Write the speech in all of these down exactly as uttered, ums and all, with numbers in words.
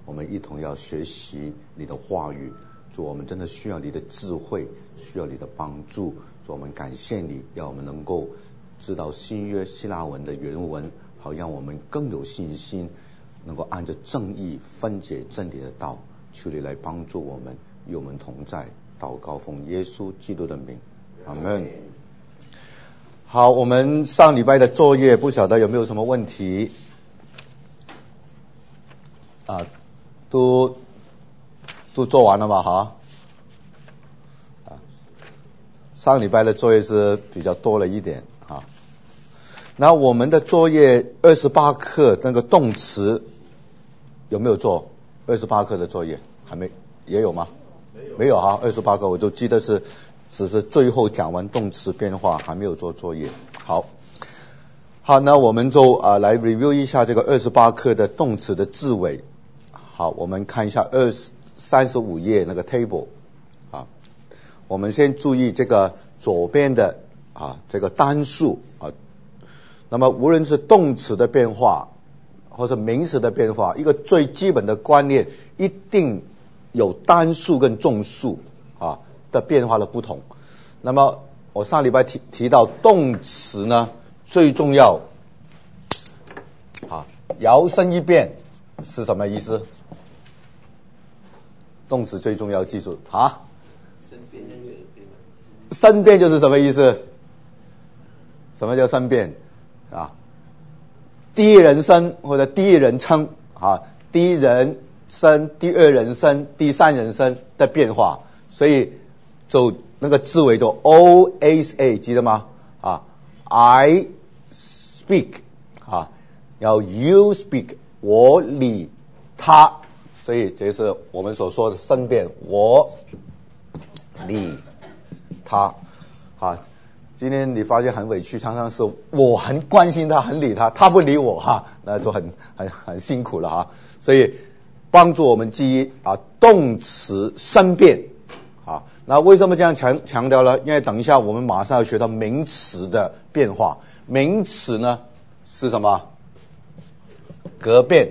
我们一同要学习你的话语。主，我们真的需要你的智慧，需要你的帮助。主，我们感谢你，要我们能够知道新约希腊文的原文，好让我们更有信心，能够按着正义分解真理的道。求你来帮助我们，与我们同在。祷告奉耶稣基督的名，阿们。好，我们上礼拜的作业不晓得有没有什么问题啊？都都做完了吗？哈，啊，上礼拜的作业是比较多了一点啊。那我们的作业二十八课那个动词有没有做？二十八课的作业还没，也有吗？没有，没有哈。二十八课我就记得是，只是最后讲完动词变化，还没有做作业。好，好，那我们就啊、呃、来 review 一下这个二十八课的动词的字尾。好，我们看一下二十三十五页那个 table 啊，我们先注意这个左边的啊这个单数啊，那么无论是动词的变化或者名词的变化，一个最基本的观念一定有单数跟众数啊的变化的不同。那么我上礼拜提提到动词呢最重要啊，摇身一变是什么意思？动词最重要记住啊，申辩就是什么意思？什么叫申辩啊？第一人称或者第一人称啊，第一人称、第二人称、第三人称的变化，所以就那个字尾就 O S A 记得吗？啊 ，I speak 啊，要 you speak 我理他。所以这是我们所说的申辩，我理他啊。今天你发现很委屈，常常是我很关心他，很理他，他不理我哈，那就很很很辛苦了哈。所以帮助我们记忆啊，动词申辩啊。那为什么这样强强调呢？因为等一下我们马上要学到名词的变化。名词呢是什么？革辩。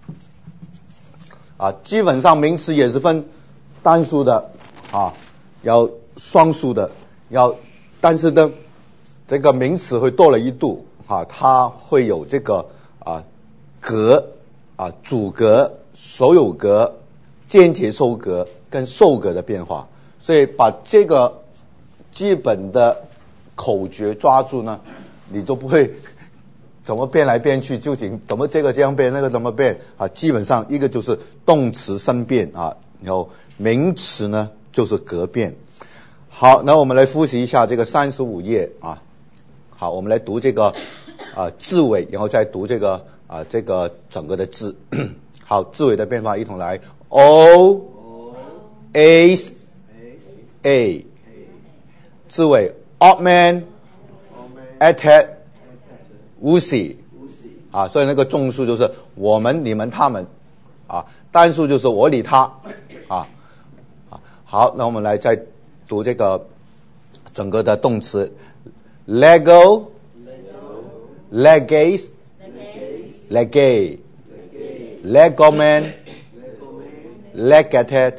啊，基本上名词也是分单数的啊，要双数的，要，但是呢，这个名词会多了一度啊，它会有这个啊格啊主格、所有格、间接受格跟受格的变化，所以把这个基本的口诀抓住呢，你就不会怎么变来变去，究竟怎么这个这样变，那个怎么变啊？基本上一个就是动词申辩啊，然后名词呢就是革辩。好，那我们来复习一下这个三十五页啊。好，我们来读这个啊字尾，然后再读这个啊这个整个的字。好，字尾的变化一同来 O A A 字尾 odd man at无喜啊，所以那个众数就是我们、你们、他们啊，单数就是我理他啊啊。好，那我们来再读这个整个的动词 lego legate legate legoman legated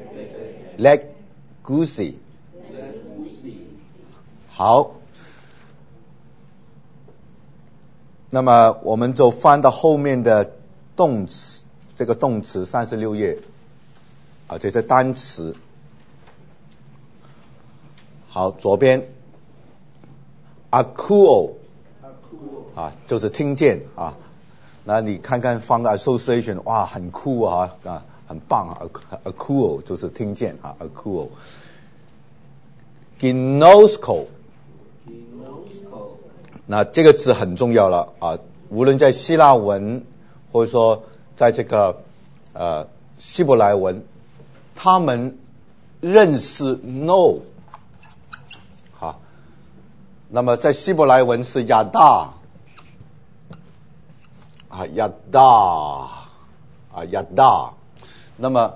legacy。好，那么我们就翻到后面的动词，这个动词三十六页啊，这是单词。好，左边 acouo 啊，就是听见啊。那你看看放个 association， 哇，很酷啊啊，很棒啊 acouo 就是听见啊 acouo。ginosko那这个字很重要了啊！无论在希腊文，或者说在这个呃希伯来文，他们认识 know 好，那么在希伯来文是亚大啊亚大啊亚大，那么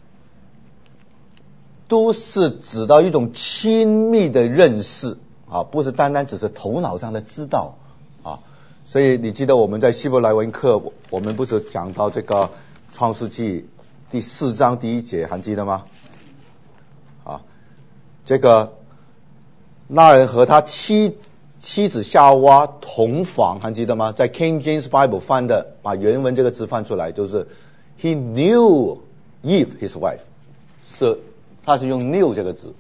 都是指到一种亲密的认识。啊，不是单单只是头脑上的知道啊，所以你记得我们在希伯来文课，我们不是讲到这个创世纪第四章第一节，还记得吗？啊，这个那人和他妻妻子夏娃同房，还记得吗？在 King James Bible 翻的，把原文这个字翻出来，就是 He knew Eve his wife， 是他是用 knew 这个字，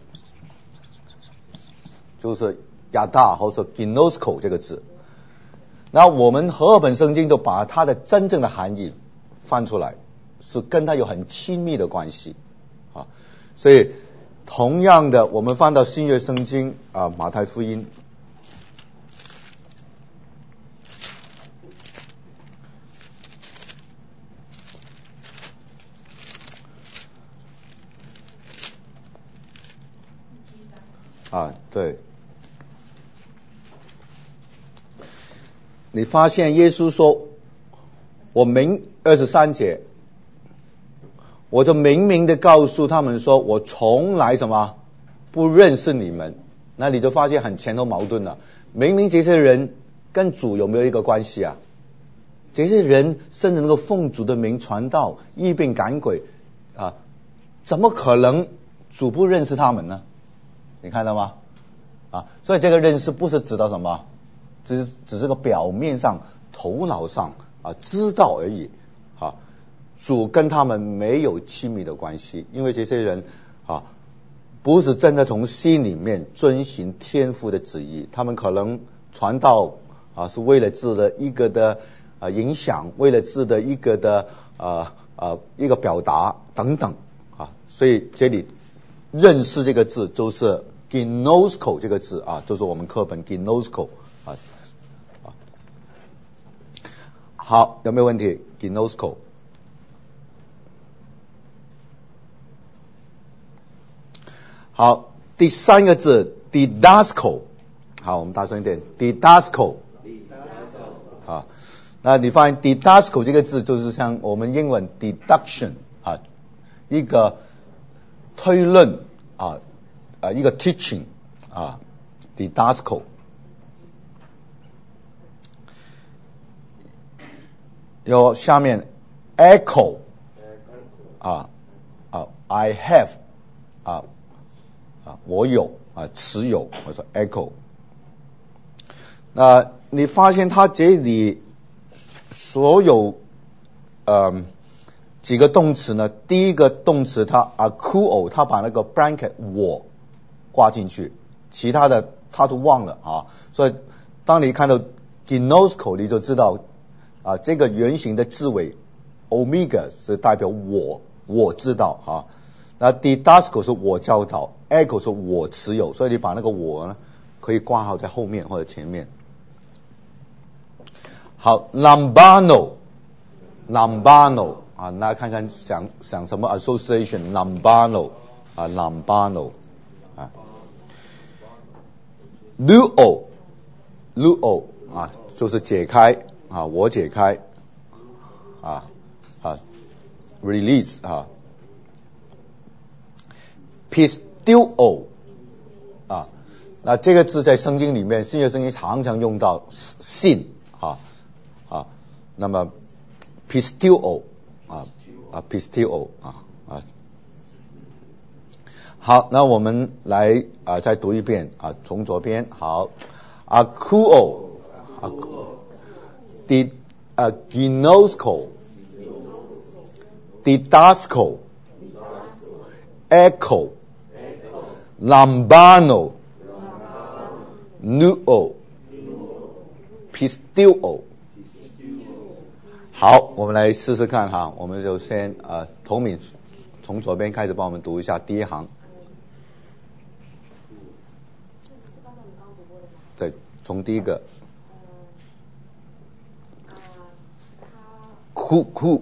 就是亚大或者说 ginosko 这个字。那我们和合本圣经就把它的真正的含义翻出来，是跟他有很亲密的关系啊。所以同样的，我们翻到新约圣经啊，马太福音啊，对。你发现耶稣说，我明二十三节，我就明明的告诉他们说，我从来什么不认识你们。那你就发现很前后矛盾了。明明这些人跟主有没有一个关系啊？这些人甚至能够奉主的名传道、医病赶鬼啊，怎么可能主不认识他们呢？你看到吗？啊，所以这个认识不是指到什么，只是只是个表面上、头脑上啊知道而已。啊，主跟他们没有亲密的关系，因为这些人啊不是真的从心里面遵行天父的旨意，他们可能传道啊是为了自己的一个的啊影响，为了自己的一个的呃呃一个表达等等啊，所以这里认识这个字就是 ginosko 这个字啊，就是我们课本 ginosko 啊啊。好，有没有问题 ？ginosko。好，第三个字 didasko， 好，我们大声一点 ，didasko， 啊，那你发现 didasko 这个字就是像我们英文 deduction 啊，一个推论啊啊，一个 teaching 啊 ，didasko。有下面 echo 啊啊 ，I have 啊。啊，我有啊，持有，我说 echo。那你发现它这里所有呃几个动词呢？第一个动词它 akuo， 它把那个 blanket 我挂进去，其他的他都忘了啊。所以当你看到 ginosko， 你就知道啊，这个原型的字尾 omega 是代表我，我知道啊。那 didasko 是我教导 ，echo 是我持有，所以你把那个我呢可以挂号在后面或者前面。好 ，lambano，lambano 啊，那看看想想什么 association，lambano 啊 ，lambano 啊 ，luo，luo 啊，就是解开啊，我解开啊啊 ，release 啊。Pisteuo 啊，那这个字在圣经里面，新约圣经常常用到信啊啊，那么 Pisteuo 啊啊 Pisteuo 啊啊，好，那我们来啊再读一遍啊，从左边好 ，Akuo 啊 ，Did 啊 Ginosko Didasko。Echo，lambano， nuo， pisteuo。好，我们来试试看哈。我们就先呃，同敏从左边开始帮我们读一下第一行。对，从第一个。哭哭。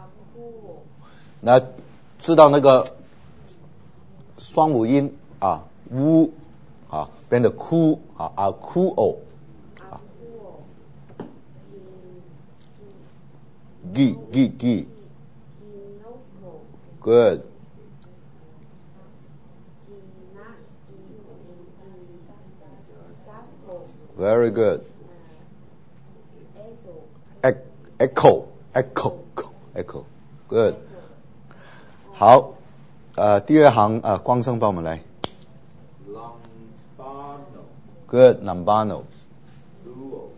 那知道那个双母音啊，乌啊变得哭啊啊哭哦啊 ，gi gi gi good very good echo echo echo good 好，呃，第二行呃，光生帮我们来。 Lambano. Good, Lambano. Luo.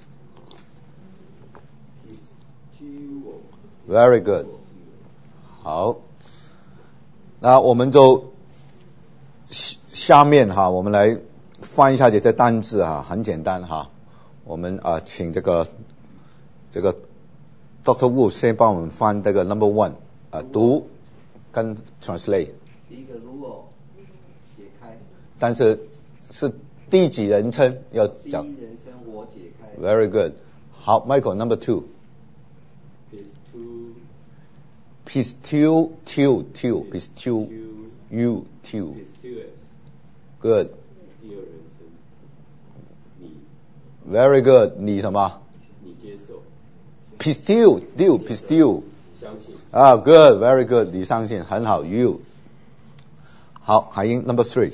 Pistuo. Very good. 好，那我们就下面哈，我们来翻一下这些单字哈，很简单哈。我们啊、呃，请这个这个 Doctor Wu 先帮我们翻这个 Number One 啊、呃，读跟 translate。 第一个 Luo 解开， 但是是第几人称要讲？ 第一人称我解开。 Very good. 好 ，Michael Number Two. Pistu. Pistil, til, til, pistil, you, til. Pistuous. Good. 第二人称，你 Very good. 你什么你接受， ？Pistil, til, pistil. 相信， 啊、ah, ，Good. Very good. 你相信很好。You. 好，海英 Number Three.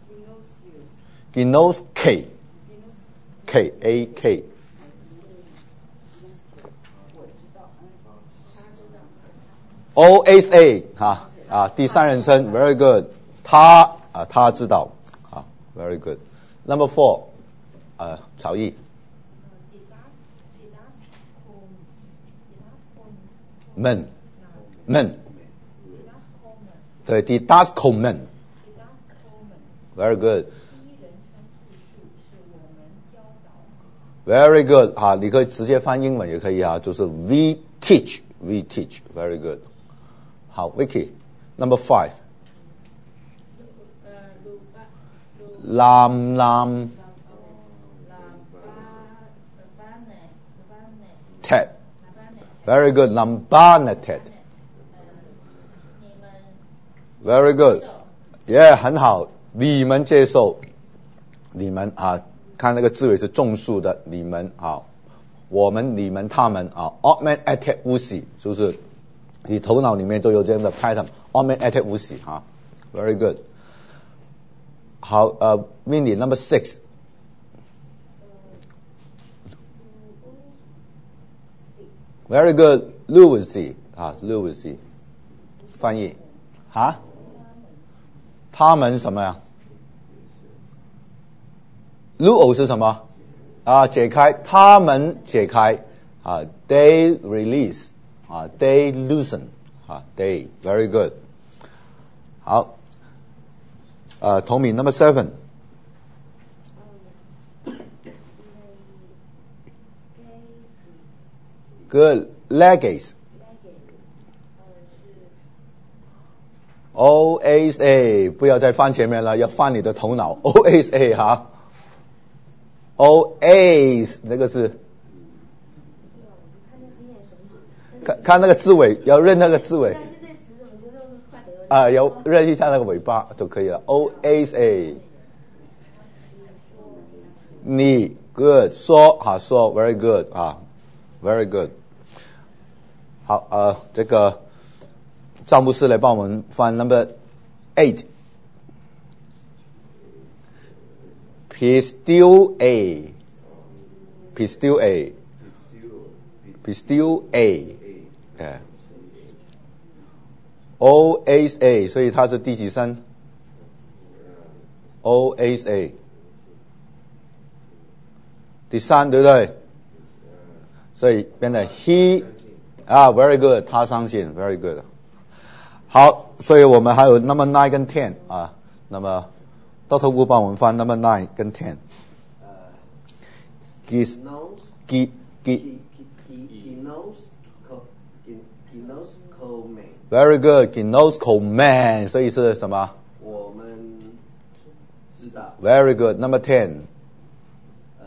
Ginos K. K A K. O S A 哈啊，第三人称 ，very good， 他啊，他知道，好 ，very good。Number four， 呃，曹毅。们们，对 ，the das kommen，very good，very good 啊，你可以直接翻英文也可以啊，就是 we teach，we teach，very good。好 ，Vicky，Number Five。Lam Lam Ted Very good Lambaneted Very good Yeah 很好你们接受你们啊看那个字尾是众数的你们啊我们你们他们啊 Augmented Wuxi 就是你头脑里面都有这样的 pattern Augmented Wuxi 啊 Very good好，呃 ，Mindy Number Six。Very good, Lucy 啊 ，Lucy， 翻译，啊？他们什么呀 ？Luo 是什么？啊，解开，他们解开啊 ，They release 啊 ，They loosen 啊 ，They very good。好。呃，同名 Number Seven。Good legacy。O S A 不要再翻前面了，要翻你的头脑。O S A 哈。O S 那个是。看看那个字尾，要认那个字尾。啊，有认一下那个尾巴就可以了。O S A， 你 good 说好说 very good 啊 ，very good。好，呃，这个赵牧师来帮我们翻 number eight。Pistil A， Pistil A， Pistil A， 哎。O S A， 所以它是第几声 ？O S A， 第三对不对？所以变成 he 啊 ，very good， 他相信 ，very good。好，所以我们还有 number nine 跟 ten 啊，那么 Doctor Wu 帮我们翻 number nine 跟 ten。 呃 Gis Ginos gi gi Ginos Ginos Coleman very good Ginosko man， 所以是什么？ 我们知道 Very good number ten。 呃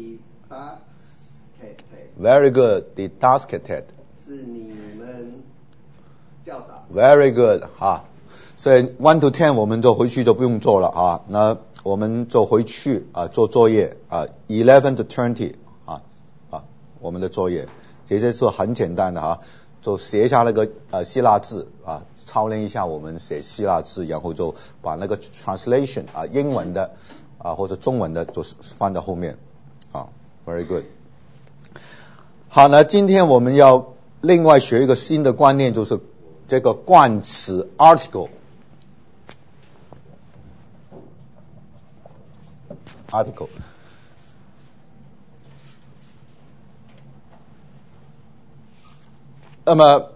Didactic Very good Didactic。 是你们教导 Very good 啊，所以 one to ten 我们就回去就不用做了啊，那我们就回去啊做作业啊 eleven to twenty 啊啊我们的作业，这些是很简单的啊，就写一下那个呃希腊字啊，操练一下我们写希腊字，然后就把那个 translation 啊英文的啊或者中文的就放在后面啊 ，Very good。好，那今天我们要另外学一个新的观念，就是这个冠词 article article。那么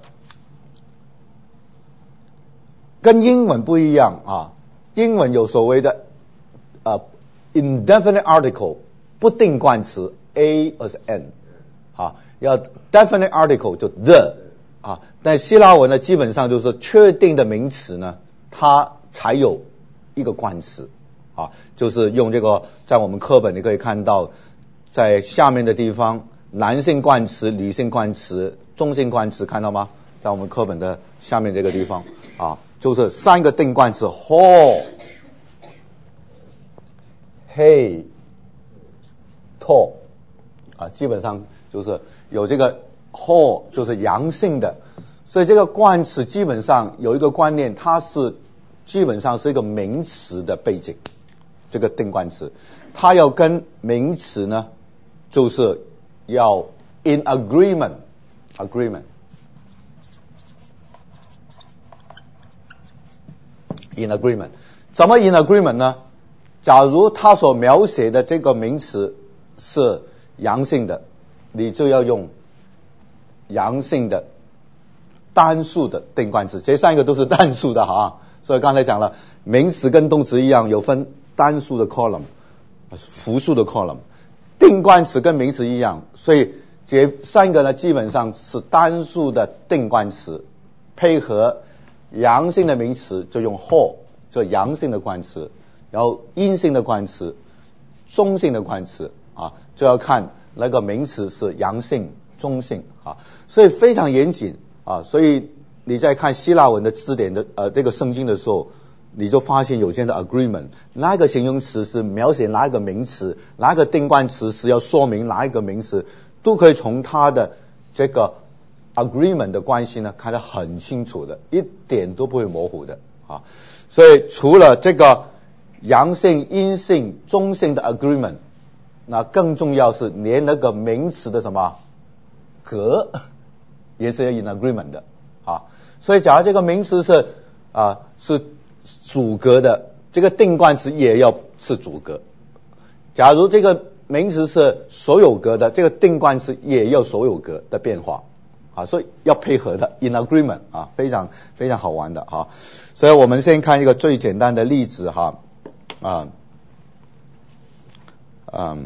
跟英文不一样啊，英文有所谓的呃 indefinite article 不定冠词 a 或是 n 啊，要 definite article 就 the 啊，但希腊文呢基本上就是确定的名词呢，它才有一个冠词啊，就是用这个在我们课本你可以看到，在下面的地方，男性冠词、女性冠词、中性冠词，看到吗？在我们课本的下面这个地方啊，就是三个定冠词 whole、hey、tall 啊，基本上就是有这个 whole 就是阳性的，所以这个冠词基本上有一个观念，它是基本上是一个名词的背景，这个定冠词，它要跟名词呢，就是要 in agreement agreement in agreement 怎么 in agreement 呢？假如它所描写的这个名词是阳性的，你就要用阳性的单数的定冠词，这三个都是单数的哈。所以刚才讲了，名词跟动词一样，有分单数的 column、复数的 column。定冠词跟名词一样，所以这三个呢基本上是单数的定冠词，配合阳性的名词就用 whole， 就阳性的冠词，然后阴性的冠词、中性的冠词啊，就要看那个名词是阳性、中性啊，所以非常严谨啊。所以你在看希腊文的字典的呃这个圣经的时候，你就发现有这样的 agreement， 哪个形容词是描写哪一个名词，哪个定冠词是要说明哪一个名词，都可以从它的这个 agreement 的关系呢看得很清楚的，一点都不会模糊的啊。所以除了这个阳性、阴性、中性的 agreement， 那更重要是连那个名词的什么格也是要 in agreement 的啊。所以假如这个名词是啊是主格的，这个定冠词也要是主格。假如这个名词是所有格的，这个定冠词也要所有格的变化啊，所以要配合的 in agreement 啊，非常非常好玩的哈。所以我们先看一个最简单的例子哈，啊，嗯，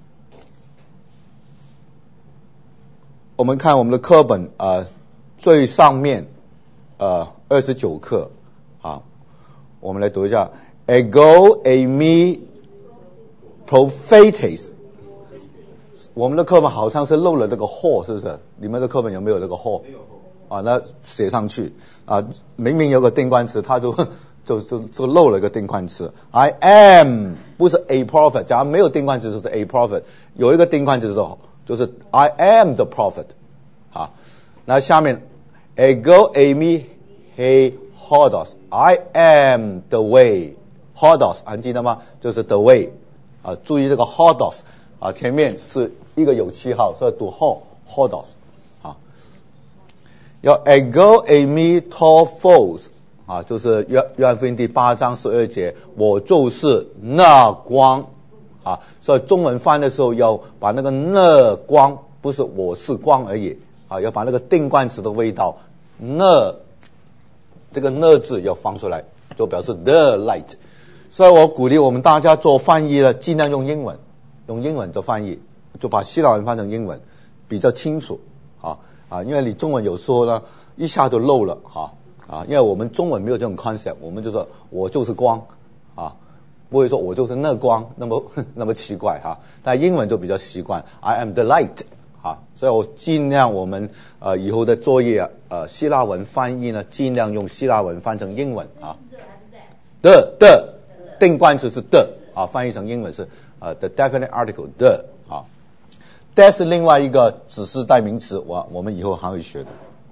我们看我们的课本呃最上面呃二十九课啊。我们来读一下 ego eimi prophetes。 我们的课本好像是漏了这个 whole， 是不是？你们的课本有没有这个 whole？ 没有 whole 啊，那写上去啊，明明有个定冠词，它就就就就漏了一个定冠词。I am 不是 a prophet， 假如没有定冠词就是 a prophet， 有一个定冠词就是就是 I am the prophet 啊。那下面 ego eimi he hodos。I am the way， hodos 还记得吗？就是 the way 啊，注意这个 hodos 啊，前面是一个有七号，所以读 ho hodos 啊。要 ego eimi to phos 啊，就是约约翰福音第八章十二节，我就是那光啊。所以中文翻的时候要把那个那光不是我是光而已啊，要把那个定冠词的味道那。这个呢字要放出来，就表示 the light。所以我鼓励我们大家做翻译呢，尽量用英文，用英文做翻译，就把希腊文翻成英文，比较清楚啊啊！因为你中文有时候呢一下就漏了哈啊，因为我们中文没有这种 concept， 我们就说我就是光啊，不会说我就是那光，那么那么奇怪哈。但英文就比较习惯 ，I am the light。啊，所以我尽量我们呃以后的作业呃希腊文翻译呢，尽量用希腊文翻成英文啊。的的定冠词是的啊，翻译成英文是呃 the definite article 的啊。that 是另外一个指示代名词，我我们以后还会学的。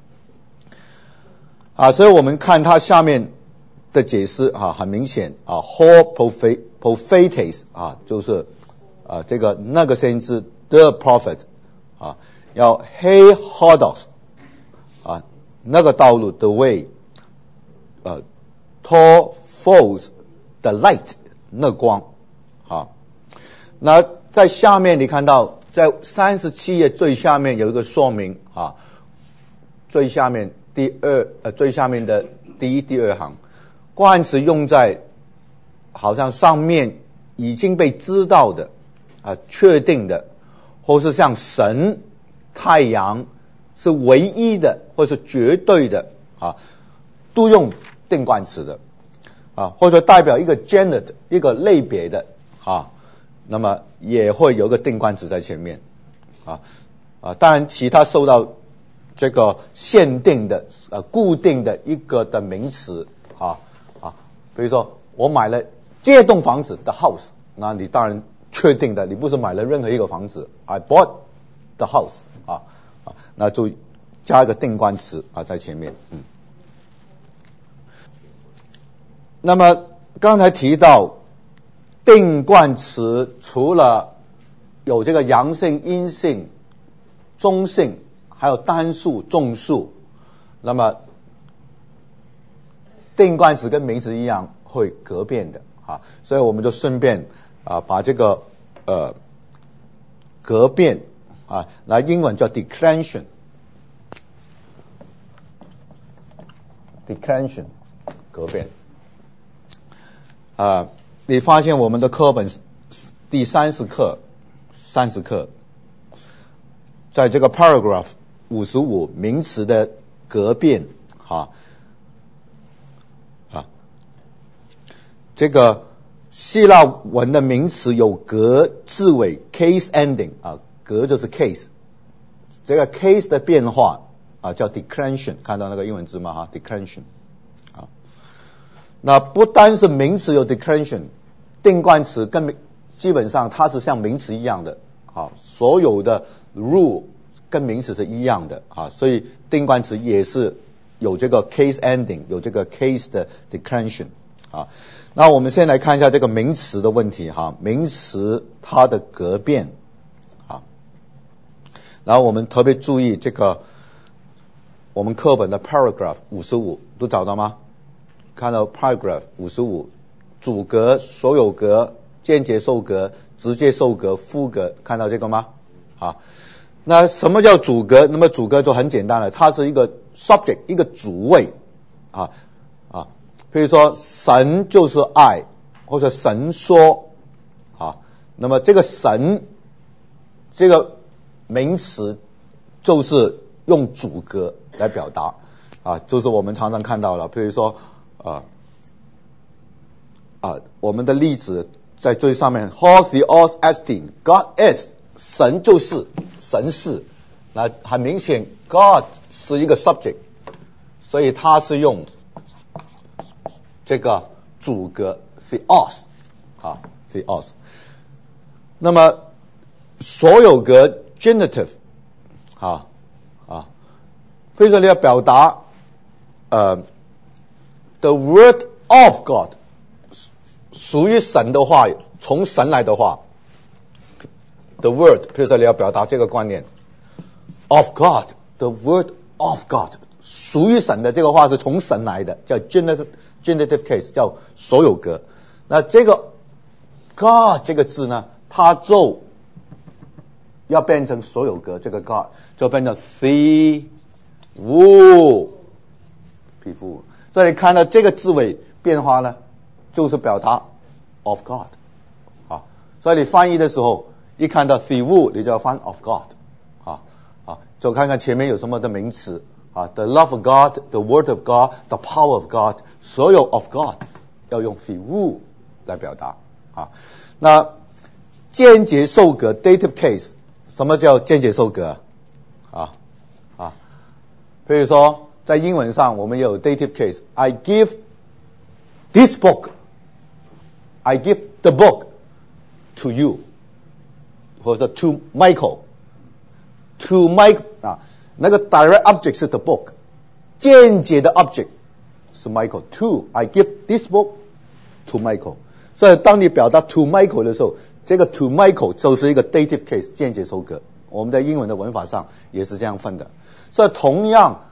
啊，所以我们看它下面的解释啊，很明显啊 ，ho prophetes 啊，就是啊这个那个先知 the prophet。啊，要 he hodos 啊， 那个道路 the way， 呃 tall falls the light， 那光啊。那在下面你看到在三十七页最下面有一个说明啊，最下面第二呃最下面的第一第二行，冠词用在好像上面已经被知道的啊确定的，或是像神太阳是唯一的或是绝对的啊，都用定冠词的啊，或者代表一个 genus 一个类别的啊，那么也会有一个定冠词在前面啊啊，当然其他受到这个限定的呃固定的一个的名词啊啊，比如说我买了这栋房子的 house， 那你当然确定的，你不是买了任何一个房子 ，I bought the house 啊啊，那就加一个定冠词啊在前面，嗯。那么刚才提到定冠词，除了有这个阳性、阴性、中性，还有单数、众数，那么定冠词跟名词一样会革变的啊，所以我们就顺便啊把这个呃革变啊，来英文叫 declension，declension， 革变。啊，你发现我们的课本第三十课，三十课，在这个 paragraph 五十五名词的革变，哈，啊，这个希腊文的名词有革字尾 case ending 啊，革就是 case， 这个 case 的变化啊叫 declension， 看到那个英文字吗？哈 ，declension。那不单是名词有 declension， 定冠词跟基本上它是像名词一样的，啊，所有的 rule 跟名词是一样的啊，所以定冠词也是有这个 case ending， 有这个 case 的 declension 啊。那我们先来看一下这个名词的问题哈，名词它的革变啊，然后我们特别注意这个我们课本的 paragraph 五十五都找到吗？看到 paragraph 五十五，主格、所有格、间接受格、直接受格、副格，看到这个吗？啊，那什么叫主格？那么主格就很简单了，它是一个 subject， 一个主谓啊啊，比如说神就是爱，或者神说啊，那么这个神这个名词就是用主格来表达啊，就是我们常常看到了，比如说。啊啊，我们的例子在最上面 ，Hos the os estin God is 神就是神是，那很明显 God 是一个 subject， 所以它是用这个主格 theos 啊 theos， 那么所有格 genitive 啊啊，所以说你要表达呃。The word of God 属于神的话，从神来的话 ，the word， 比如说你要表达这个观念 of God，the word of God 属于神的这个话是从神来的，叫 genitive genitive case， 叫所有格。那这个 God 这个字呢，它就要变成所有格，这个 God 就变成 the wool 皮肤。所以看到这个字尾变化呢，就是表达 of God 啊。所以你翻译的时候，一看到 the wool， 你就要翻 of God 啊啊，就看看前面有什么的名词啊 ，the love of God，the word of God，the power of God， 所有 of God 要用 the wool 来表达啊。那间接受格 dative case， 什么叫间接受格啊啊？比如说。在英文上，我们也有 dative case。I give this book, I give the book to you， 或者 to Michael。to Mike 啊，那个 direct object 是 the book， 间接的 object 是 Michael。to I give this book to Michael。所以当你表达 to Michael 的时候，这个 to Michael 就是一个 dative case 间接收格。我们在英文的文法上也是这样分的。所以同样。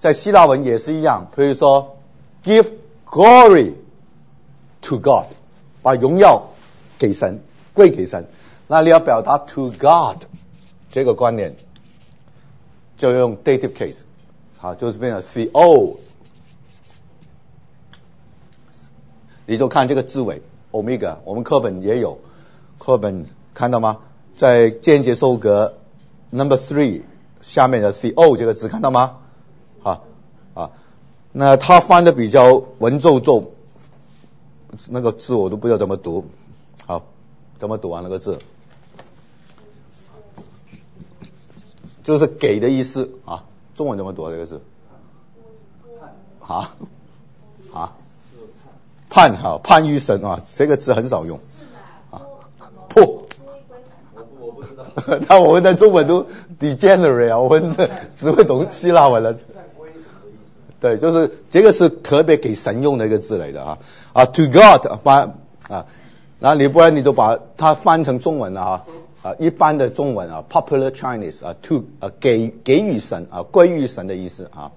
在希腊文也是一样，比如说 give glory to God， 把荣耀给神，归给神。那你要表达 to God 这个观念，就用 dative case， 好，就是变成 theo。你就看这个字尾 omega， 我们课本也有，课本看到吗？在间接受格 number three 下面的 theo 这个字看到吗？啊啊，那他翻的比较文绉绉，那个字我都不知道怎么读。好，怎么读啊？那个字就是给的意思啊。中文怎么读啊？这个字？啊啊。判哈判于神啊，这个字很少用啊。破， 我不我不知道。 那我们的中文都 degenerate 啊，我们是只会懂希腊文了。对，就是这个是特别给神用的一个字来的啊啊 ，to God 把啊，然后你不然你就把它翻成中文了啊啊，一般的中文啊 ，popular Chinese 啊 ，to 啊给给予神啊，归于神的意思啊。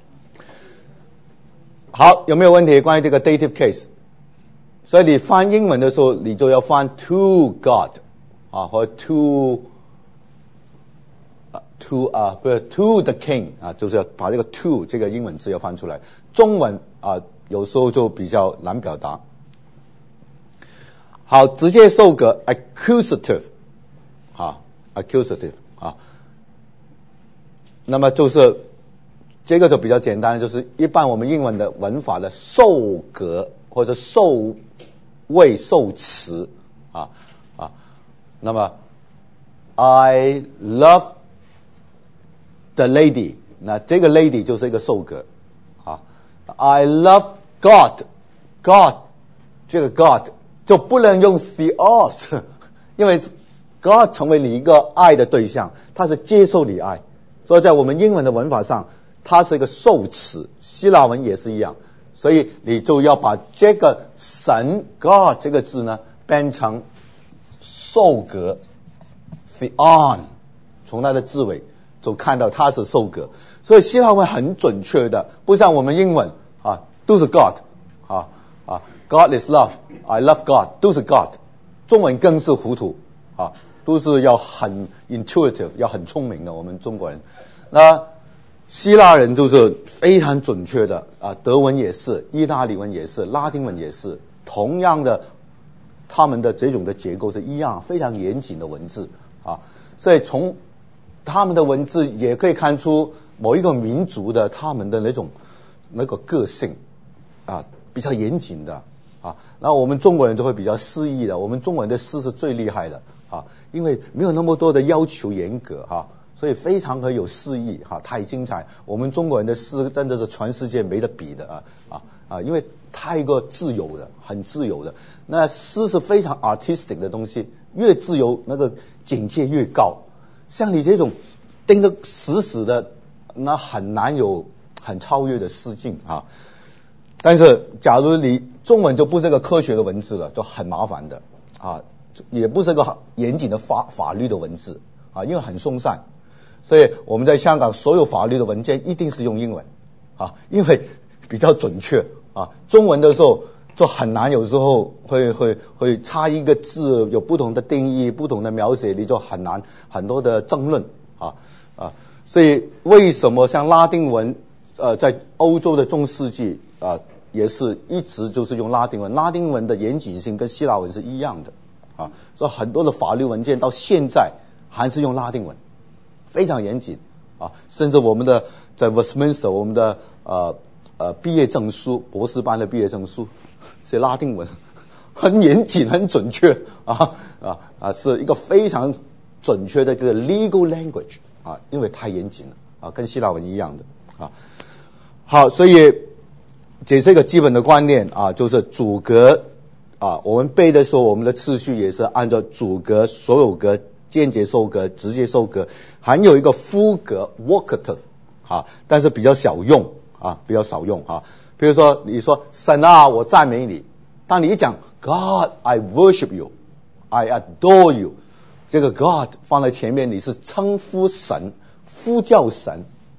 好，有没有问题关于这个 dative case？所以你翻英文的时候，你就要翻 to God 啊，或 to 啊 to 啊，不是 to the king 啊，就是要把这个 to 这个英文字要翻出来。中文啊，有时候就比较难表达。好，直接受格 accusative 啊 accusative 啊，那么就是这个就比较简单，就是一般我们英文的文法的受格或者受谓受词啊啊，那么 I love the lady， 那这个 lady 就是一个受格啊。I love God， God 这个 God 就不能用 theos， 因为 God 成为你一个爱的对象，他是接受你爱，所以在我们英文的文法上，它是一个受词，希腊文也是一样。所以你就要把这个神 God 这个字呢变成受格 theon， 从它的字尾就看到它是受格。所以希腊文很准确的，不像我们英文啊，都是 God 啊啊 God is love， I love God， 都是 God。中文更是糊涂啊，都是要很 intuitive， 要很聪明的。我们中国人，那希腊人就是非常准确的啊，德文也是，意大利文也是，拉丁文也是，同样的，他们的这种的结构是一样，非常严谨的文字啊，所以从他们的文字也可以看出某一个民族的他们的那种那个个性啊，比较严谨的啊，然后我们中国人就会比较诗意的，我们中文的诗是最厉害的啊，因为没有那么多的要求严格哈。所以非常的有诗意哈，太精彩！我们中国人的诗真的是全世界没得比的啊啊啊！因为太过自由的，很自由的。那诗是非常 artistic 的东西，越自由那个境界越高。像你这种盯得死死的，那很难有很超越的诗境啊。但是假如你中文就不是个科学的文字了，就很麻烦的啊，也不是个严谨的法法律的文字啊，因为很松散。所以我们在香港所有法律的文件一定是用英文啊，因为比较准确啊。中文的时候就很难，有时候会会会差一个字有不同的定义、不同的描写，你就很难很多的争论啊啊。所以为什么像拉丁文呃在欧洲的中世纪啊也是一直就是用拉丁文，拉丁文的严谨性跟希腊文是一样的啊，所以很多的法律文件到现在还是用拉丁文。非常严谨啊，甚至我们的在 Westminster 我们的呃呃毕业证书，博士班的毕业证书是拉丁文，很严谨，很准确啊啊啊，是一个非常准确的一个 legal language 啊，因为太严谨了啊，跟希腊文一样的啊。好，所以这是一个基本的观念啊，就是主格啊，我们背的时候，我们的次序也是按照主格、所有格。间接受格、直接受格，还有一个副格 vocative 啊，但是比较少用啊，比较少用啊。比如说，你说神啊，我赞美你。当你一讲 God, I worship you, I adore you， 这个 God 放在前面，你是称呼神、呼叫神，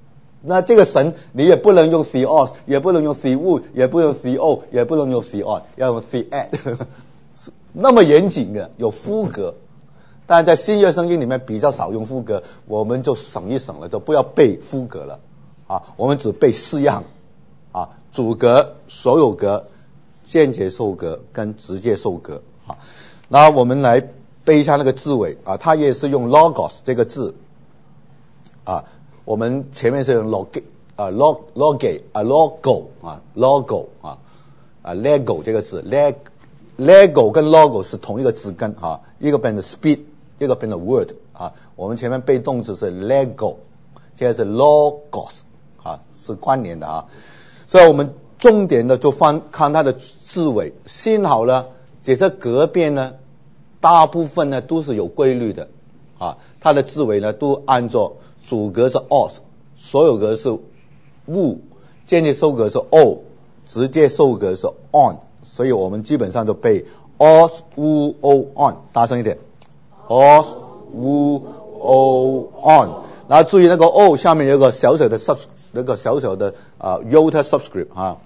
那这个神你也不能用 theos， 也不能用 theou， 也不能用 theo， 也不能用 theon， 要用 theat， 那么严谨的有夫格。但在新约圣经里面比较少用夫格，我们就省一省了，就不要背夫格了啊，我们只背四样啊，主格、所有格、间接受格跟直接受格啊。那我们来背一下那个字尾啊，它也是用 logos 这个字啊，我们前面是用 log 啊 log log 啊 logo 啊 logo 啊啊 lego 这个字 leg lego 跟 logo 是同一个字根啊，一个变成 speed， 一个变成 word 啊。我们前面背动词是 lego， 现在是 logos 啊，是关联的啊。所以我们重点的就翻看它的字尾，幸好呢，这些格变呢，大部分呢都是有规律的啊，它的字尾呢都按照主格是 os， 所有格是 u， 间接受格是 o， 直接受格是 on。所以我们基本上就背 os u o on， 大声一点 os u o on， 然后注意那个 o 下面有个小小的 sub 那个小小的啊 iota subscript 啊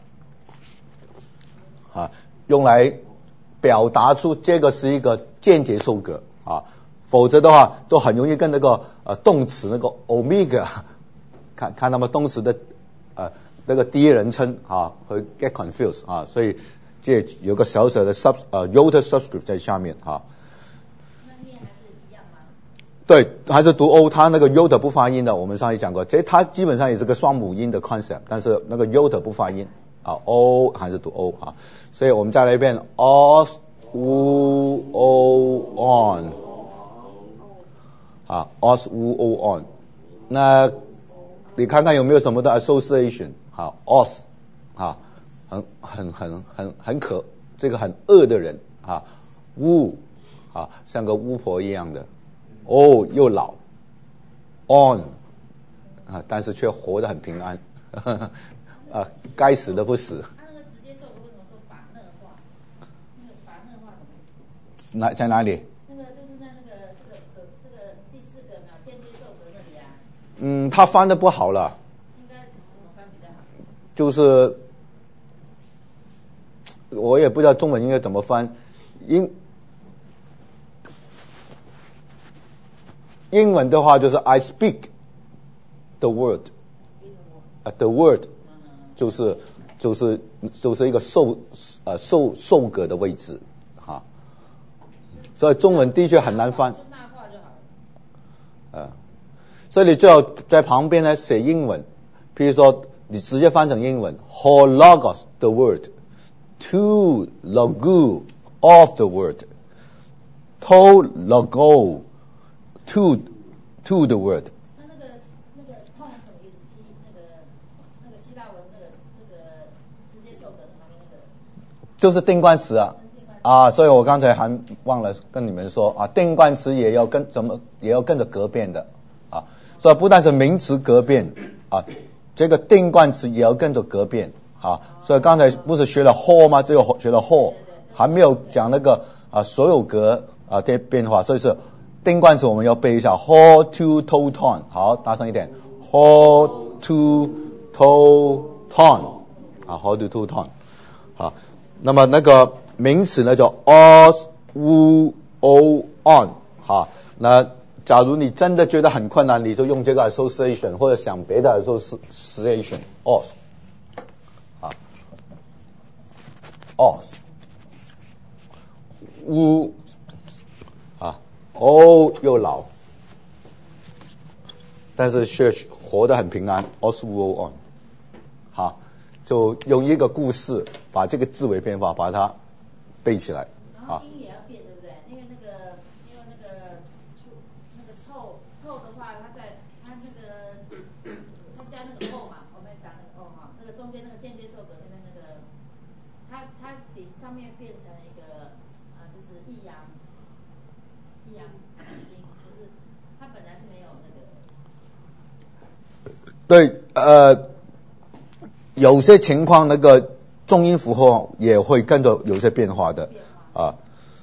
啊，用来表达出这个是一个间接受格啊，否则的话都很容易跟那个呃动词那个 omega 看看他们动词的呃那个第一人称啊会 get confused 啊，所以这有个小小的 sub 呃 iota subscript 在下面哈。 那念还是一样吗？ 对，还是读 o， 它那个 iota 不发音的，我们上次讲过，这它基本上也是个双母音的 concept， 但是那个 iota 不发音啊 ，o 还是读 o 啊，所以我们再来一遍 os u o on 啊 os u o on， 那你看看有没有什么的 association 啊 os 啊。很很很很很可，这个很恶的人啊，巫啊，像个巫婆一样的，哦，又老 ，on 啊，但是却活得很平安，呵呵啊，该死的不死。 他那个直接受的为什么说法讷化？那个法讷化什么意思？ 哪在哪里？ 那个就是在那个这个这个这个第四个秒间接受格那里啊。 嗯，他翻的不好了。 应该怎么翻比较好？ 就是。我也不知道中文应该怎么翻，英英文的话就是 I speak the word， 啊 the word 就是就是就是一个受呃受受格的位置哈，所以中文的确很难翻。 那话就好了。 呃，所以你最好在旁边呢写英文，譬如说你直接翻成英文 ，ho logos the word。to logo of the word, to logo to to the word。 那那个那个 tone 什么意思？第一那个那个希腊文那个这个直接受格的旁边那个， 就是定冠词啊啊！所以我刚才还忘了跟你们说啊，定冠词也要跟怎么也要跟着格变的啊，所以不但是名词格变啊，这个定冠词也要跟着格变。好，所以刚才不是学了 whole 吗？只有学了 whole， 还没有讲那个啊所有格啊的变化，所以是定冠词我们要背一下 whole to to ton。好，大声一点 whole to to ton 啊 whole to to ton。好，那么那个名词呢叫 os u o on。好，那假如你真的觉得很困难，你就用这个 association 或者想别的 association os。os u 啊 o 又老，但是却活得很平安 os u o on。 好，就用一个故事把这个字尾变化把它背起来。 然后音也要变，对不对？因为那个因为那个那个臭臭的话，它在它那个它加那个 o 嘛，我们打那个 o 哈，那个中间那个间接受格那边那个。它它底上面变成一个呃，就是抑扬，抑扬音，就是它本来是没有那个。 对，呃，有些情况那个重音符号也会跟着有些变化的啊。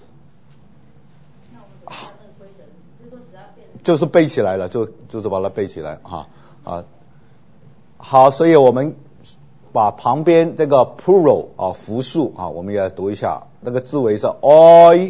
那我们怎么看那个规则？就是说只要变。 就是背起来了，就就是把它背起来哈啊。 好，所以我们把旁边这个 plural 啊复数啊，我们也来读一下。那个字尾是 oil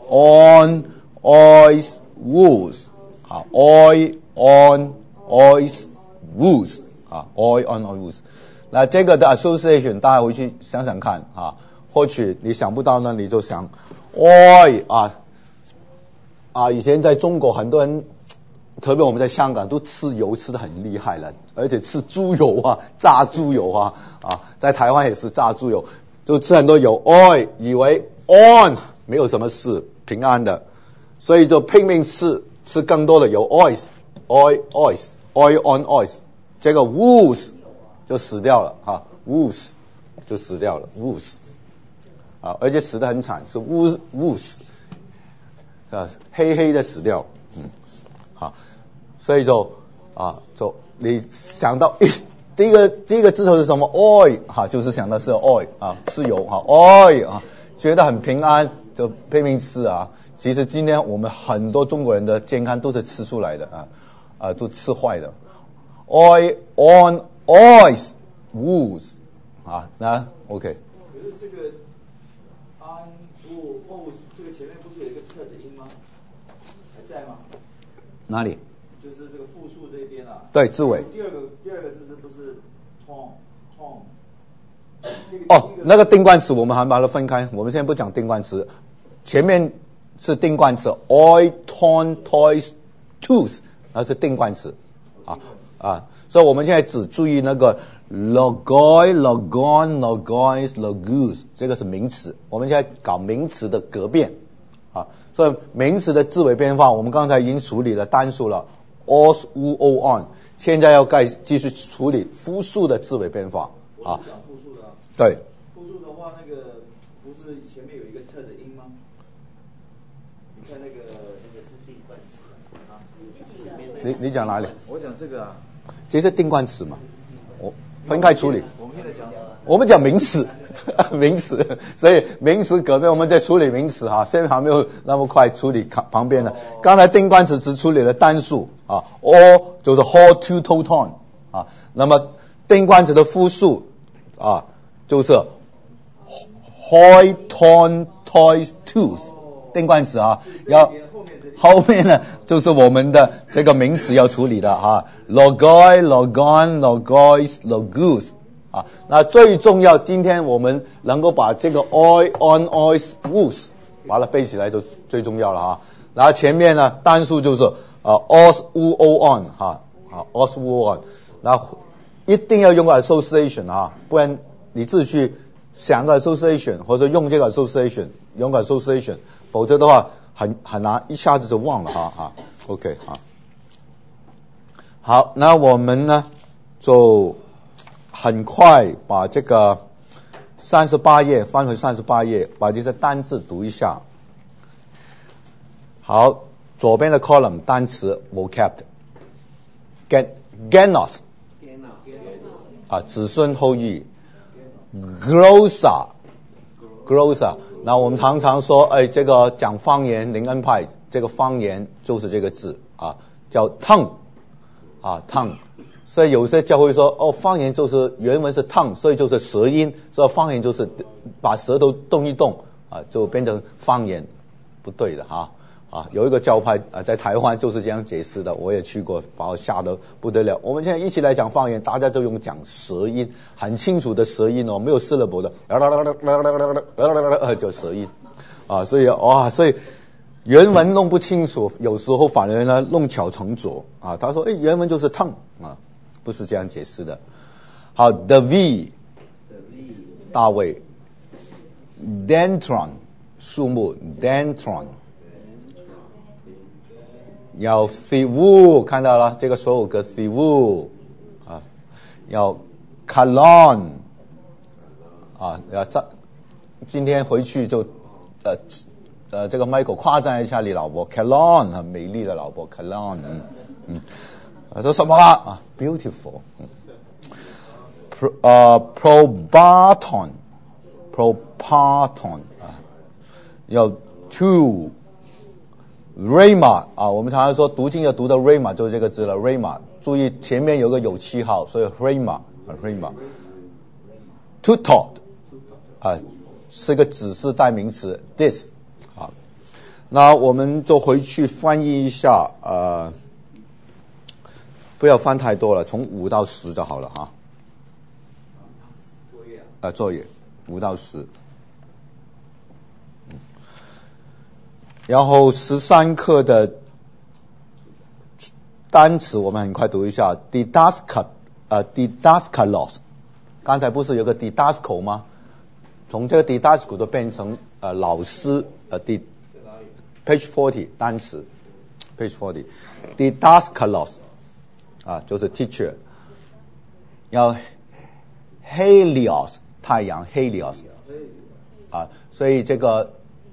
on oils woos 啊 oil on oils woos 啊 oil on oils woos。那这个的 association 大家回去想想看啊，或许你想不到呢，你就想 oil 啊啊，以前在中国很多人，特别我们在香港都吃油吃得很厉害了，而且吃猪油啊，炸猪油啊啊，在台湾也是炸猪油，就吃很多油 oil， 以为 on 没有什么事，平安的，所以就拼命吃吃更多的油 oils oil oils oil on oils， 这个 woos 就死掉了啊 woos 就死掉了 woos 啊，而且死得很惨，是 woos woos 啊，黑黑的死掉，嗯，好，所以就啊，就你想到一第一个第一个字头是什么 oil 哈、啊，就是想到是 oil 啊，吃油哈、啊、oil 啊，觉得很平安就拼命吃啊。其实今天我们很多中国人的健康都是吃出来的啊啊，都吃坏的 oil on oils woos 啊，那 OK。 可是这个 on o o 这个前面不是有一个特的音吗？还在吗？ 哪里？ 就是这个复数这边啊。 对，字尾。 第二个第二个字是不是 tom tom？ 哦，那个定冠词我们还把它分开，我们现在不讲定冠词，前面是定冠词 oil ton toys tooth， 那是定冠词啊啊，所以我们现在只注意那个 logoi logon logois logus， 这个是名词，我们现在搞名词的革变啊，所以名词的字尾变化我们刚才已经处理了单数了 os u o on， 现在要该继续处理复数的字尾变化啊。对， 复数的话，那个不是前面有一个特的音吗？你看那个那个是定冠词啊。 你你讲哪里？ 我讲这个啊。 这是定冠词嘛？我分开处理。 我们现在讲什么？ 我们讲名词，名词，所以名词隔壁我们在处理名词哈，现在还没有那么快处理旁边的。刚才定冠词只处理了单数啊 ，all 就是 hold to to ton 啊，那么定冠词的复数啊。就是 hoi ton toys tooth 定冠词啊，要后面呢就是我们的这个名词要处理的啊 logoi logon logois logus 啊，那最重要，今天我们能够把这个 oil on oils woos 把它背起来就最重要了啊。然后前面呢单数就是呃 os u o on 哈啊 os u o on， 然后一定要用个 association 啊，不然你自己去想个 association 或者用这个 association 用个 association， 否则的话很很难一下子就忘了哈啊 OK 啊，好，那我们呢就很快把这个三十八页翻回三十八页，把这些单字读一下。好，左边的 column 单词 vocab gen genos 啊，子孙后裔。Glossa Glossa， 那我们常常说，哎，这个讲方言，灵恩派这个方言就是这个字啊，叫 tongue 啊 tongue， 所以有些教会说，哦，方言就是原文是 tongue， 所以就是舌音，所以方言就是把舌头动一动啊，就变成方言，不对的哈啊，有一个教派啊，在台湾就是这样解释的，我也去过，把我吓得不得了。我们现在一起来讲方言，大家就用讲舌音，很清楚的舌音哦，没有 syllable 的，就舌音啊，所以哇，所以原文弄不清楚，有时候反而呢弄巧成拙啊。他说，哎，原文就是 tongue 啊，不是这样解释的。好 ，David 大卫 ，Dendron 树木 ，Dendron。要 thivu 看到了这个所有个 thivu 啊，要 kalon 啊，要这今天回去就呃呃这个 Michael 夸赞一下你老婆 kalon 很美丽的老婆 kalon 嗯嗯啊说什么啊 beautiful 嗯 pro 呃 probaton probaton 啊要 two。Rhema 啊，我们常常说读经要读到 Rhema 就是这个字了 ，Rhema 注意前面有个有七号，所以 rhema rhema tutor 啊是个指示代名词 this 啊。那我们就回去翻译一下，呃，不要翻太多了，从五到十就好了哈。 作业啊， 呃，作业五到十。然后十三课的单词我们很快读一下 ，didaskal， 呃 ，didaskalos， 刚才不是有个 didaskal 吗？从这个 didaskal 就变成呃老师，呃 d page forty 单词 ，page forty didaskalos 啊，就是 teacher， 要 helios 太阳 helios 啊，所以这个。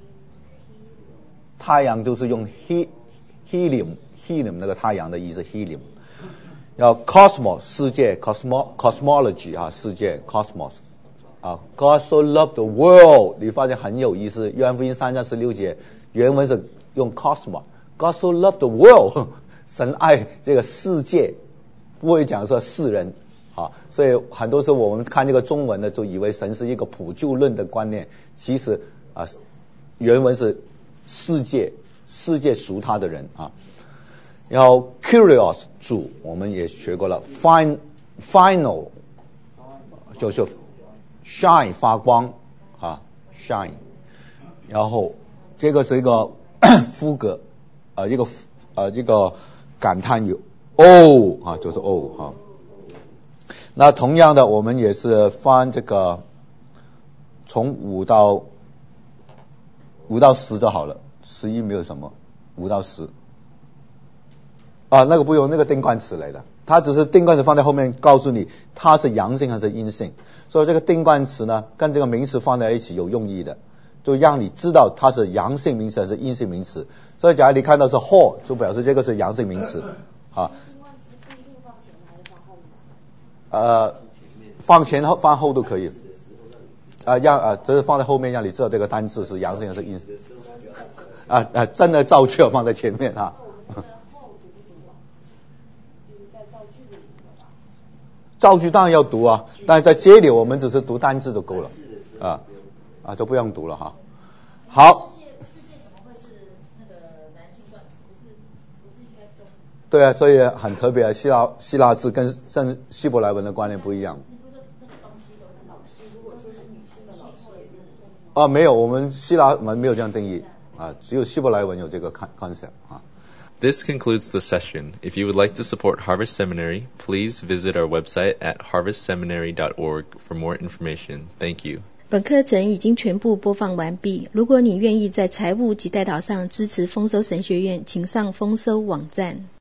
太阳就是用 he helium helium 那个太阳的意思 helium， 要 cosmos 世界 cosmo cosmology 啊世界 cosmos 啊 God so loved the world， 你发现很有意思，约翰福音三章十六节原文是用 cosmos God so loved the world 神爱这个世界，不会讲说世人啊，所以很多时候我们看这个中文呢，就以为神是一个普救论的观念，其实啊原文是世界，世界属他的人啊。然后 curious 主我们也学过了 ，fin final 就是 shine 发光啊 shine。然后这个是一个副歌，呃一个呃一个感叹语 oh 啊就是 oh 哈。那同样的我们也是翻这个从五到。五到十就好了，十一没有什么，五到十。啊，那个不用，那个定冠词来的，它只是定冠词放在后面，告诉你它是阳性还是阴性。所以这个定冠词呢，跟这个名词放在一起有用意的，就让你知道它是阳性名词还是阴性名词。所以假如你看到是 whole， 就表示这个是阳性名词，啊。呃，放前后放后都可以。啊，让啊，只是放在后面，让你知道这个单字是阳性还是阴性。啊啊，真的造句放在前面啊。造句当然要读啊，但是在这里我们只是读单字就够了，啊啊，就不用读了哈。好。 世界世界怎么会是那个男性冠词？不是不是应该中？ 对啊，所以很特别，希腊希腊字跟跟希伯来文的观念不一样。啊，没有，我们希腊文没有这样定义啊，只有希伯来文有这个 concept 啊。 This concludes the session. If you would like to support Harvest Seminary, please visit our website at harvest seminary dot org for more information. Thank you. 本课程已经全部播放完毕。如果你愿意在财务及代祷上支持丰收神学院，请上丰收网站。